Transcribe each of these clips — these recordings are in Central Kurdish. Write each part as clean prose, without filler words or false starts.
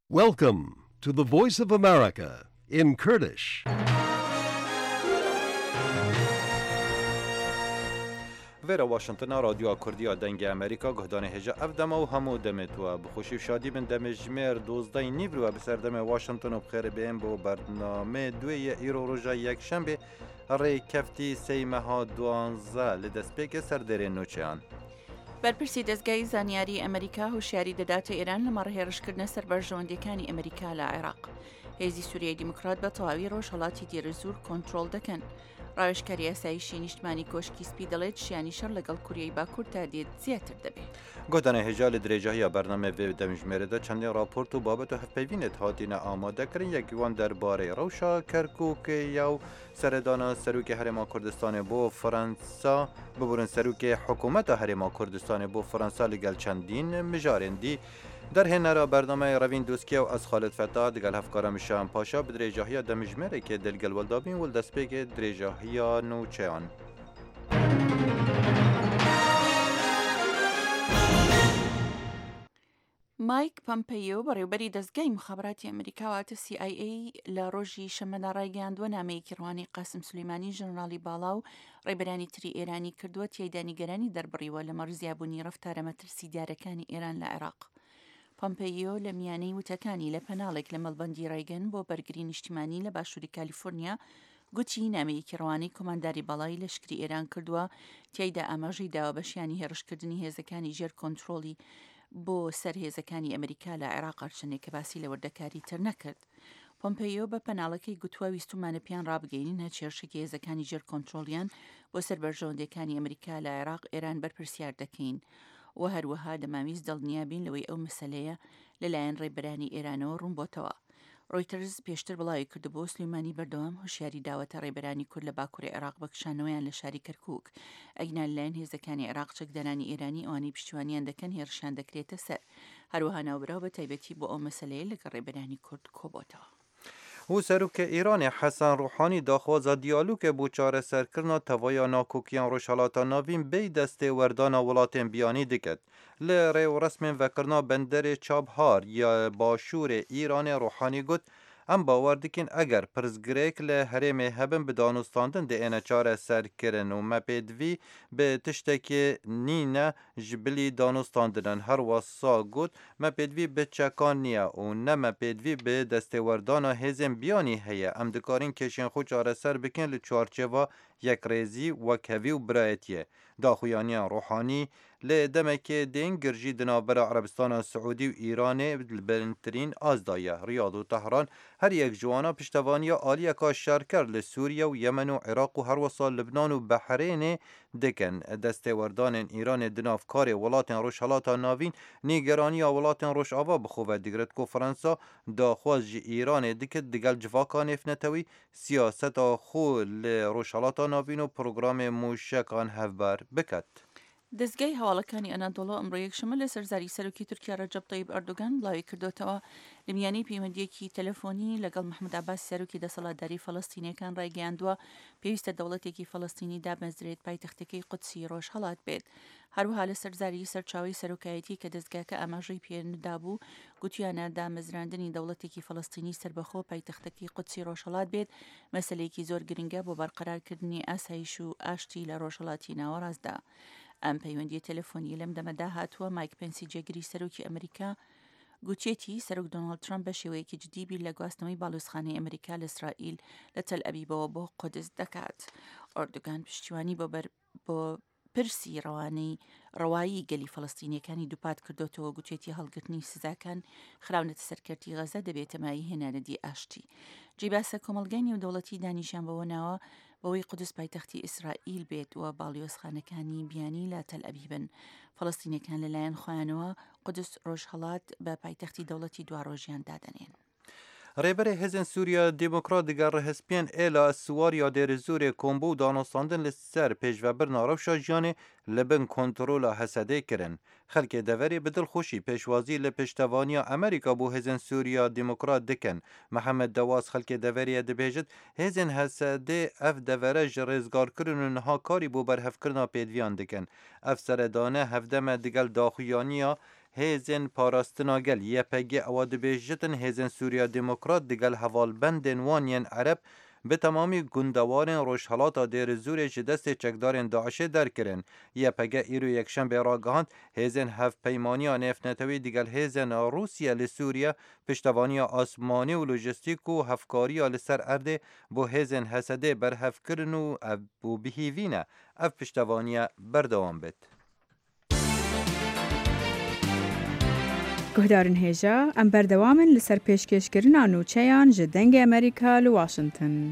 Welcome to the Voice of America in Kurdish. ویرا واشنطن رادیو کردی دنگ امریکا گهدان هجا افدم و همو دمت و بخوشی و شادی من دم جمیر 12 نیور و بسر دم واشنطن و بخیر بیم با برنامه دوی ایرو روژا یک شنبه ری کفتی سیمه ها 12 لدست پیک سر در نوچیان بەرپرسی دەستگای زانیاری ئەمریکا هوشیاری دەداتە ئێران لە مەڕهێڕشکردنە سەربەرژەوەندیەکانی ئەمریکا لە عێراق. هێزی سووریای دیموکرات بە تەواوی ڕۆژهەڵاتی دیێرەزور کۆنتڕۆڵ دەکەن. ڕاوێژکاری یاساییشی نیشتمانی کۆشکی سپی دەڵێت شیانی شەڕ لەگەڵ کوریای باکوور تا دێت زیاتر دەبێت. گهدان هجا لدرجه برنامه و دمجمره دا چندین راپورت و بابت و هفپیوینت هاتین آماده کرن یکیوان درباره روشا کرکوک یاو سردان سروک هرما کردستان بو فرانسا ببورن سروک حکومت هرما کردستان بو فرانسا لگل چندین مجارندی در هنرا برنامه روین دوسکیو از خالد فتاد گل هفکارم شام پاشا بدرجه دمجمره که دلگل ولدابین ولدسپیک درجه نوچهان مایک پۆمپیۆ بەڕێوەبەری دەستگای مخابراتی ئەمریکا واتە CIA لە ڕۆژی شەمەدا ڕایگەیاندووە نامەیەکی ڕوانی قاسم سولەیمانی ژەنەراڵی باڵا و ڕێبەرانی تری ئێرانی کردووە تیایدا نیگەرانی دەربڕیوە لە مەرزیابوونی ڕەفتارە مەترسیدارەکانی ئێران لە عێراق. پۆمپیۆ لە میانەی وتەکانی لە پەناڵێک لە مەڵبەندی ڕایگەن بۆ بەرگری نیشتیمانی لە باشووری کالیفۆرنیا گوتی نامەیەکی ڕەوانەی کۆمانداری باڵای لەشکری ئێران کردووە تیایدا ئاماژەی داوە بەشیانی هێرشکردنی هێزەکانی ژێر کۆنتڕۆڵی بۆ سەرهێزەکانی ئەمریکا لە عێراق ئەرچنێک کە باسی لە وردەکاری تر نەکرد. پۆمپیۆ بە پەناڵەکەی گوتووە ویستومانە پیان ڕابگەینە چێرشێکی هێزەکانی ژێر کۆنتڕۆڵیان بۆ سەربەرژەوەندیەکانی ئەمریکا لە عێراق ئێران بەرپرسیار دەکەین و هەروەها دەماویست دڵنیابین لەوەی ئەو مەسەلەیە لەلایەن ڕێبەرانی ئێرانەوە ڕوون بۆتەوە. ڕۆیترز پێشتر بڵاوی کردبوو سلێمانی بەردەوام هوشیاری داوەتە ڕێبەرانی کورد لە باکووری عێراق بەکشانەوەیان لە شاری کەرکووک ئەگنا لەلایەن هێزەکانی عێراق چەکدارانی ئێرانی ئەوانەی پشتیوانیان دەکەن هێرشیان دەکرێتە سەر. هەروەها ناوبراو بە تایبەتی بۆ ئەو مەسەلەیە لەگەڵ ڕێبەرانی کورد کۆبۆتەوە. او سروک ایران حسن روحانی داخواز دیالوگ بو چاره سرکرنا توایا ناکوکیان روشالاتا ناوین بی دست وردانا ولاتین بیانی دکت لره و رسم وکرنا بندر چابهار یا باشور ایران روحانی گوت ام باور دکین اگر پرزگریک له هرم هبن به دانستاندن ده اینه چاره سرکرن و مپیدوی به تشتکی نینه جبلی دانستاندن هر واسا گوت مپیدوی به چکان نیا و نه مپیدوی به دستوردانا هزم بیانی هیا ام دکارین کشین خود چاره سر بکن لچارچوا یک ریزی و کوی و برایتیه داخویانیان روحانی لدمک دین گرجی دنابر عربستان سعودی و ایران بلندترین آزدایه ریاض و تهران هر یک جوانا پشتوانی عالی کا شرکر لسوریه و یمن و عراق و هر وصال لبنان و بحرین دکن دستوردان ایران دنافکار ولاتن روشهلاتا ناوین نیگرانی ولاتن روش آوا بخواه دیگرد که فرانسا داخواز ایران دکت دگل جواکان افنتوی سیاست خو لروشهلاتا ناوین و پروگرام موشکان هفبر بکت. دەستگای هەواڵەکانی ئەنادۆڵۆ ئەمڕۆ یەکشەمە لە سەرزاری سەرۆکی تورکیا ڕەجەب تەیب ئەردۆگان بڵاوی کردوتەوە لە میانەی پەیوەندیەکی تەلەفۆنی لەگەڵ محمود عەباس سەرۆکی دەسەڵاتداری فەڵەستینیەکان ڕایگەیاندووە پێویستە دەوڵەتێکی فەڵەستینی دامەزرێت پایتەختەکەی قودسی ڕۆژهەڵات بێت. هەروەها لە سەرزاری سەرچاوی سەرۆکایەتی کە دەستگاکە ئاماژەی پێدابوو گوتیانە دامەزراندنی دەوڵەتێکی فەڵەستینی سربەخۆ پایتەختەکەی قودسی ڕۆژهەڵات بێت مەسەلەیەکی زۆر گرنگە بۆ بەرقەرارکردنی ئاسایش و ئاشتی لە ڕۆژهەڵاتی ناوەڕاستدا. ئەم پەیوەندی تەلەفۆنی لەم دەمەدا هاتووە مایک پێنسی جێگیری سەرۆکی ئەمریکا گوتێتی سەرۆک دۆناڵد ترامپ بە شێوەیەکی جدی بیر لە گواستنەوەی باڵوێزخانەی ئەمریکا لە ئیسرائیل لە تەل ئەبیبەوە بۆ قودس دەکات. ئەردۆگان پشتیوانی بۆ پرسی ڕەوایی گەلی فەڵەستینیەکانی دووپات کردوتەوە گوتێتی هەڵگرتنی سزاکان خراونەتە سەرکەرتی غەزە دەبێتە مای هێنانەدی ئاشتی. جێباسە کۆمەڵگەی نێودەوڵەتی دانیشان بەوە ناوە بەوەی قودس پایتەختی ئیسرائیل بێت و باڵیۆزخانەکانی بیانی لە تەل ئەبیبن. فەڵەستینیەکان لەلایەن خۆیانەوە قودس ڕۆژهەڵات بە پایتەختی دەوڵەتی دواڕۆژیان دادەنێن. ریبر هزن سوریا دموکرات دیگر هسپین ایلا سواریا در زور کمبو دانستاندن لسر پیش و برنا روشا جیان لبن کنترول حسده کرن. خلک دوری بدل خوشی پیشوازی لپشتوانیا امریکا بو هزن سوریا دموکرات دکن. محمد دواس خلک دوری دبیجد هزن حسده اف دوره جرزگار کرن نها کاری بو برهف کرنا پیدویان دکن. اف سردانه هفدم دیگل داخویانیا هیزن پاراستنا گل یپگی اواد بیجتن هیزن سوریا دموکرات دگل هوال بندن وانین عرب به تمامی گندوارن روشهلاتا دیر زوری چه دست چکدارن داعش در کرن. یپگه ایرو یکشنبه را گهاند هیزن هف پیمانی نفنتوی دیگل هیزن روسیا لسوریا پشتوانی آسمانی و لوجستیک و هفکاری لسر ارده بو هیزن حسده بر هف کرن و بو بهیوینه اف پشتوانی بردوان بید. گهدارن هێژا ئەم بەردەوامن لەسەر پێشکەشکردنا نوچەیان ji dengê Amerîka li Washington.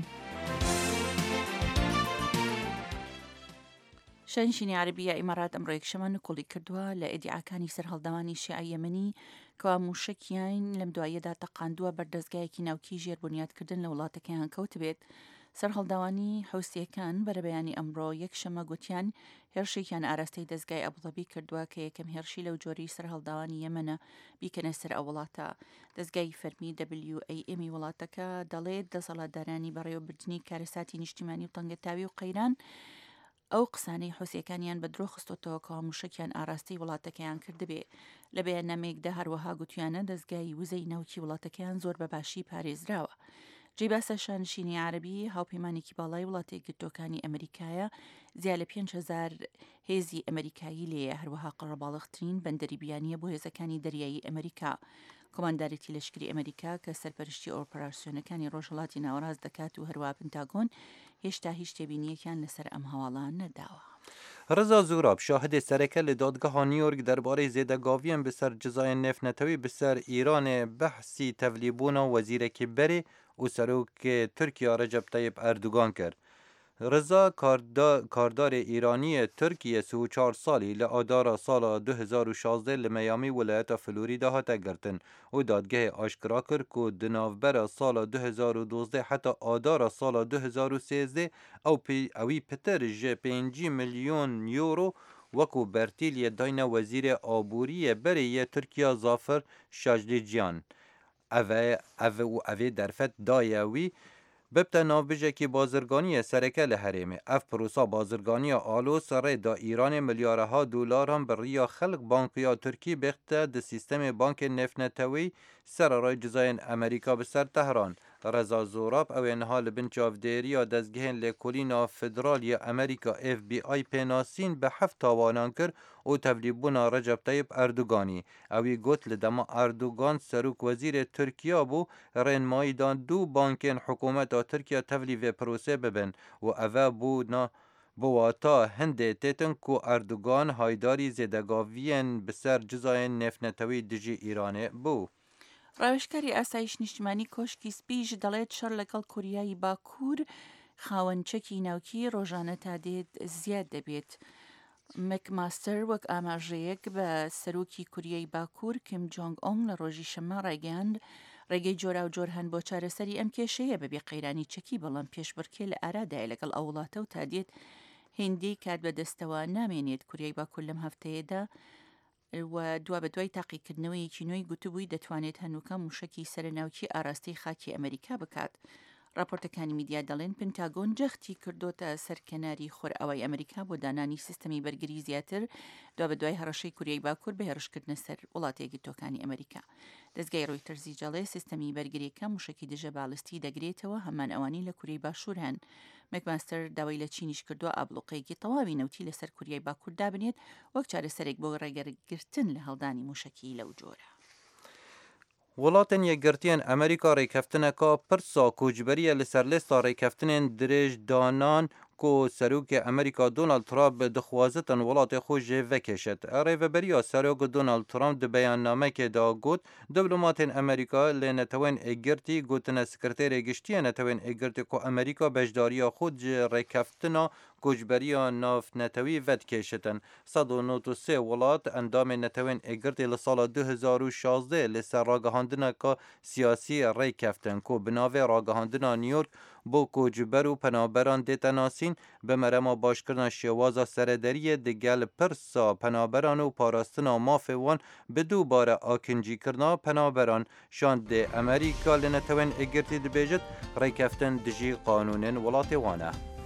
شەنشینی عربیە ئیمارات ئەمڕۆ یەکشەمە نکۆڵی کردووە لە ئیدعاکانی سەر هەڵداوانی شیعە یەمەنی کەوا موشکیان لەم دوایەدا تەقاندووە بەردەستگایەکی ناوکی ژێر بنیادکردن لە وڵاتەکەیان کەوت بێت. سەر هەڵداوانی حوسیەکان بەرەبەیانی ئەمڕۆ یەکشەمە گوتیان هێرشێکیان ئاراستەی دەستگای ئەبوظەبی کردووە کە یەکەم هێرشی لەو جۆری سەر هەڵداوانی یەمەنە بیکەنە سەر ئەو وڵاتە. دەستگای فەرمی WAM وڵاتەکە دەڵێت دەسەڵاتدارانی بەڕێوەبردننی کارەساتی نیشتیمانی و تەنگەتاوی و قەیران ئەو قسانەی حوسیەکانیان بە درۆ خستۆتەوە کە موشکیان ئاراستی وڵاتەکەیان کردبێ. لە بەیاننامەیەکدا هەروەها گوتیانە دەستگای وزەی ناوکی وڵاتەکەیان زۆر بەباشی پارێزراوە. جێباسە شانشینی عربی هاوپەیمانێکی باڵای وڵاتی یەکگرتووەکانی ئەمریکایە زیاد لە 5,000 هێزی ئەمریکایی لێیە، هەروەها قەڕەباڵغترین بەندەری بیانیە بۆ هێزەکانی دەریایی ئەمریکا. کۆماندارێتی لەشکری ئەمریکا کە سەرپەرشتی ئۆپەراسیۆنەکانی ڕۆژهەڵاتی ناوەڕاست دەکات و هەروە پنتاگۆن هێشتا هیچ تێبینیەکیان لەسەر ئەم هەواڵان نەداوە. رضا زوراب شاهد سرکه لدادگاه نیویورک درباره زیدگاویان بسر جزای نفنتوی بسر ایران بحثی تبلیبون وزیر کبری و سروک ترکیه رجب طیب اردوگان کرد. رضا کاردار ایرانی ترکیه 34 سالی لآدار سال 2016 لمیامی ولایت فلوریدا هاته گرتن و دادگاه آشکرا کرد که دناوبر سال 2012 حتی آدار سال 2013 اوی پتر جه 5 میلیون یورو وکو برتیل داین وزیر آبوری بری ترکیه ظافر شاجلیجیان اوی درفت دایوی ببتا ناوبجه که بازرگانی سرکه لحریمه اف پروسا بازرگانی آلو سره دا ایران ملیاره ها دلار هم بر ریا خلق بانکیا ترکی بخته ده سیستم بانک نفنتوی سر رای جزاین امریکا بسر تهران. رضا زوراب او انها لبن چاودیری یا دزگهن لکولینا فدرالی امریکا FBI پیناسین به 7 تاوانان کر و تبلیبونا رجب طیب اردوگانی. اوی گوت لدما اردوگان سروک وزیر ترکیه بو رنمایدان دو بانکین حکومت ترکیه تبلیو پروسه ببن و اوه بو نا بواتا هنده تیتن کو اردوگان هایداری زیدگاوین بسر جزاین نفنتوی دجی ایرانه بو. ڕاوێژکاری ئاسایش نیشتیمانی کۆشکی سپیش دەڵێت شەڕ لەگەڵ کوریایی باکوور خاوەنچەکی ناوکی ڕۆژانە تا دێت زیاد دەبێت. مەکماستەر وەک ئاماژەیەک بە سەرۆکی کوریای باکوور کیم جۆنگ ئۆنگ لە ڕۆژی شەممە ڕایگەیاند ڕێگەی جۆرا و جۆر هەن بۆ چارەسەری ئەم کێشەیە بەبێ قەیرانی چەکی، بەڵام پێشبڕکێ لە ئارادایە لەگەڵ ئەو وڵاتە و تا دێت هێندەی کات بەدەستەوە نامێنێت. کوریای باکوور لەم هەفتەیەدا و دوا بە دوای تاقیکردنەوەیەکی نوێی گوتبووی دەتوانێت هەنووکە موشکی سەرناوکی ئاراستەی خاکی ئەمریکا بکات. راپۆرتەکانی میدیا دەڵێن پنتاگۆن جەختی کردوتە سەرکەناری خۆرئەوەی ئەمریکا بۆ دانانی سیستەمی بەرگری زیاتر دوا بە دوای هەڕەشەی کوریای باکوور بە هێرشکردنە سەر وڵاتی یەکگرتووەکانی ئەمریکا. دەستگای ڕۆیتەرزی جەڵێ سیستەمی بەرگریەکە موشکی دژە باڵستی دەگرێتەوە، هەمان ئەوانی لە کوریای باشوور هەن. مەکماستەر داوای لە چینیش کردووە ئابلوقەیەکی تەواوی نەوتی لەسەر کوریای باکوور دابنێت وەک چارەسەرێک بۆ ڕێگەرگرتن لە هەڵدانی موشکی لەو جۆرە. ولاتن یەکگرتیان ئەمریکا ڕێکەفتنەکە پرسا کوچبەریە لەسەر لێستا ڕێکەفتنên درێژ دانان کو سەرۆکê ئەمریکا دۆنالد ترامپ دixwazitin welatê xwe jê vekêşet. Rêveberiya serok Donald Trump di beyannamekê got diplomatên Amerîka lê netewên êgirtî gotine sekreterê giştî netewên êgirtî ku Amerîka bejdariya xwe ji rêkeftina koçberiya navnetewî vedikêşitin. 193 welat endamên netewên êgirtî li sala 2016 li ser ragihandineka siyasî rêkeftin ku bi navê ragihandina New York بۆ کۆچبەر و پەنابەران دێتە ناسین بە مەرەما باشکردنا شێوازە سەرەدەریە دەگەل پرسا پەنابەران و پاراستنا مافێ وان bi دووبارە ئاکنجیکردنا پەنابەران شان دێ ئەمریکا لە نەتەوەن ئێگرتی دەبێژێت ڕێکەفتن دژی قانونên welatê wan e.